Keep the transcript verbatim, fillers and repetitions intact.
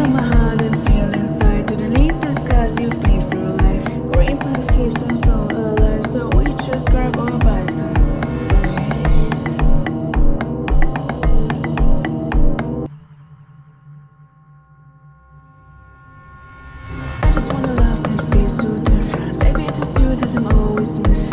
of my heart and feel inside to delete the scars you've made through life. Green past keeps us so alive, so we just grab our bikes and I just wanna love that feels so different. Baby, it's you that I'm always missing.